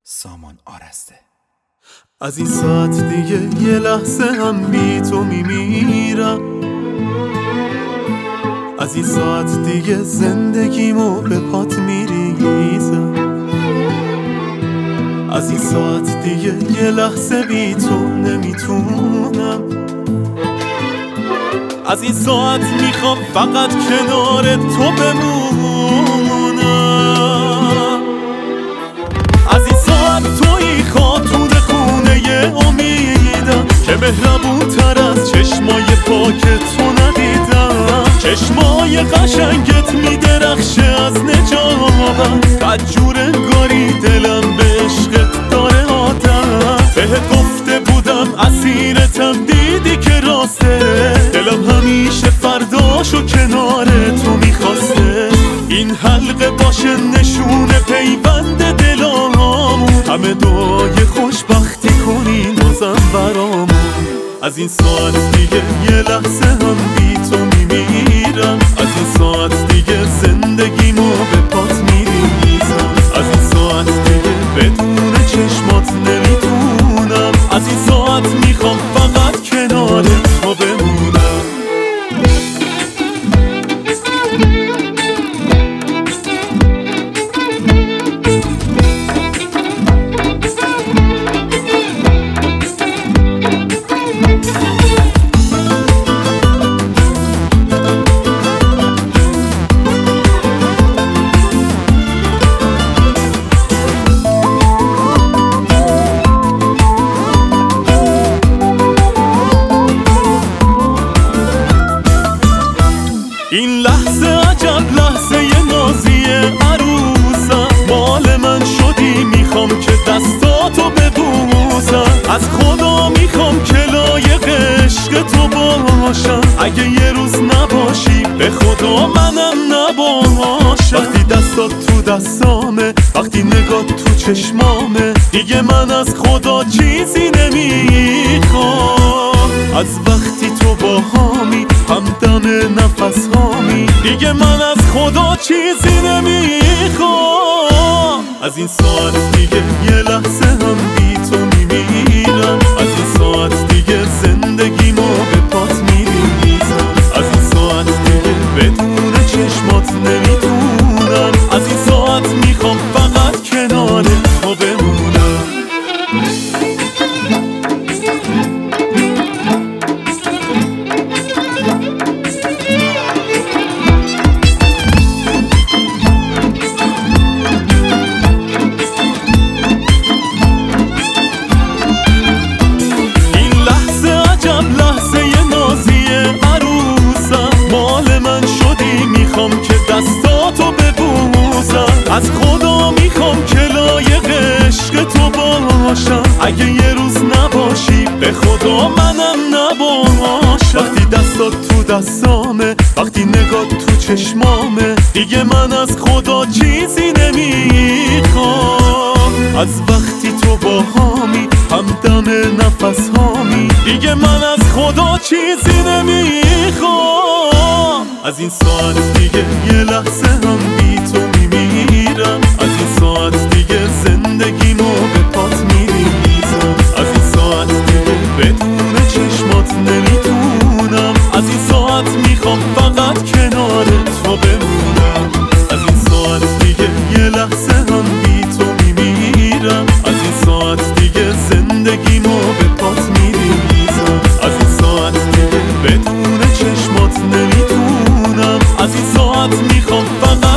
سامان آرسته. از این ساعت دیگه یه لحظه هم بی تو میمیرم. از این ساعت دیگه زندگیمو به پات میریزم. از این ساعت دیگه یه لحظه بی تو نمیتونم. از این ساعت میخوام فقط کنار تو بمونم. از این ساعت تویی خاتون خونه امیدم که مهربون تر از چشمای پاک تو ندیدم. چشمای قشنگت میدرخشه از نجابت، بدجور انگاری دلم به عشقت داره آدم. بهت گفته بودم اسیرتم، دیدی که راسته. دلم همیشه فرداشو کنار تو میخواسته. این حلقه باشه نشونه پیوند دلامون، همه دعای خوشبختی کنین بازم برامون. از این ساعت دیگه یه لحظه هم بی تو میمیرم. از این ساعت دیگه زندگیمو به پات میریزم. از این ساعت دیگه بدون چشمات نمیتونم. از این ساعت میخوام فقط کنار تو بمونم. این لحظه عجب لحظه نازی عروسم، مال من شدی میخوام که دستاتو ببوسم. از خدا میخوام که لایق عشق تو باشم. اگه یه روز نباشی به خدا منم نباشم. وقتی دستات تو دستامه، وقتی نگات تو چشمامه، دیگه من از خدا چیزی نمیخوام. از وقتی تو با هامی همدم نفس هامی، دیگه من از خدا چیزی نمیخوام. از این ساعت دیگه یه لحظه هم بی تو میمیرم. از این ساعت دیگه زندگیمو به پات میریزم. از این ساعت دیگه بدون چشمات نمیتونم. از این ساعت میخوام فقط کنار تو بمونم. دستاتو ببوسم. از خدا میخوام که لایق عشق تو باشم. اگه یه روز نباشی به خدا منم نباشم. وقتی دستات تو دستامه، وقتی نگات تو چشمامه، دیگه من از خدا چیزی نمیخوام. از وقتی تو با هامی همدم نفس هامی، دیگه من از خدا چیزی نمیخوام. از این ساعت دیگه یه لحظه هم بی تو میمیرم. از این ساعت دیگه زندگیمو به پات میریزم. از این ساعت دیگه بدون چشمات نمیتونم. از این ساعت میخوام فقط کنار تو بمونم. از این ساعت دیگه یه لحظه هم بی تو میمیرم. از این ساعت دیگه زندگیمو به پات میریزم. از این ساعت دیگه بدون چشمات نمیتونم. از این ساعت میخوام فقط